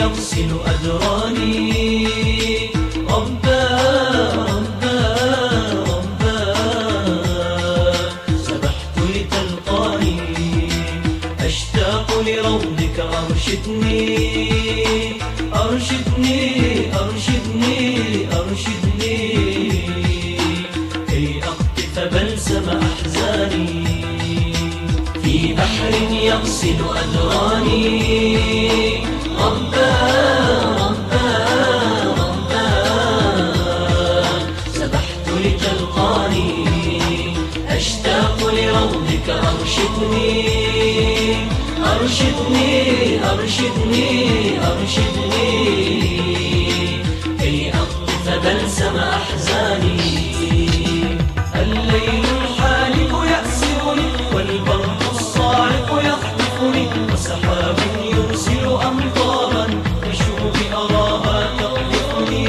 يغسل أدراني. ربا ربا ربا سبحت لتلقاني، أشتاق لروضك أرشدني أرشدني أرشدني أرشدني كي أقطف بلسم أحزاني. في بحر يغسل أدراني. ربا ربا ربا سبحت لتلقاني، أشتاق لروضك أرشدني أرشدني أرشدني أرشدني كي أقطف بلسم أحزاني. الليل الحالك يأسرني والبرق الصاعق يخطفني، وسحاب يرسل أمطارا كشوب أراها تقذفني.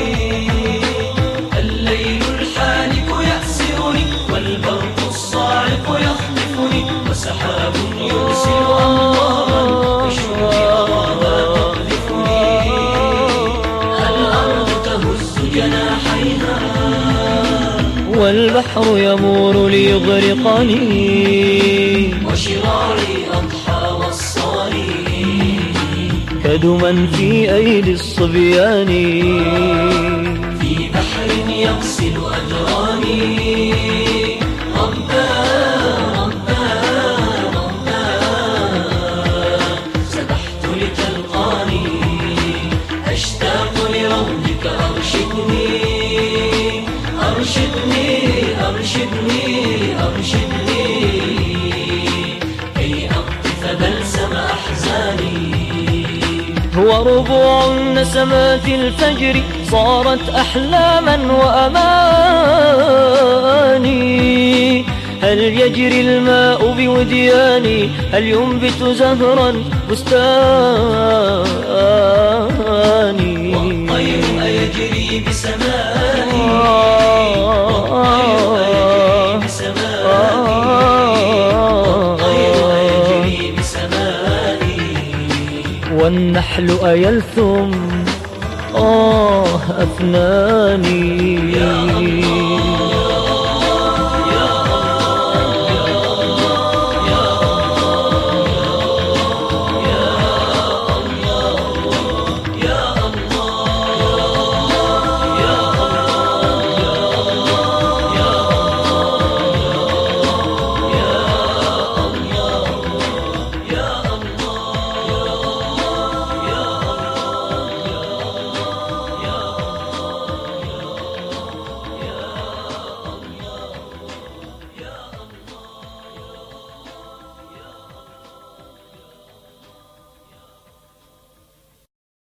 الليل الحالك يأسرني والبرق الصاعق يخطفني، وسحاب يرسل أمطارا كشوب أراها تقذفني. الأرض تهز جناحيها والبحر يمور ليغرقني، وشراري أضحى والصاري كدما في أيدي الصبيان. في بحر يغسل أدراني. ربا ربا ربا سبحت لتلقاني، أشتاق لروضك أرشدني أرشدني أرشدني أرشدني كي أقطف بلسم أحزاني. هو ربوع نسمات الفجر صارت أحلاما وأماني. هل يجري الماء بودياني؟ هل ينبت زهرا بستاني؟ والطير أيجري بسمائي، والطير أيجري بسمائي، والطير أيجري بسمائي. والنحل أيلثم أفناني. يا الله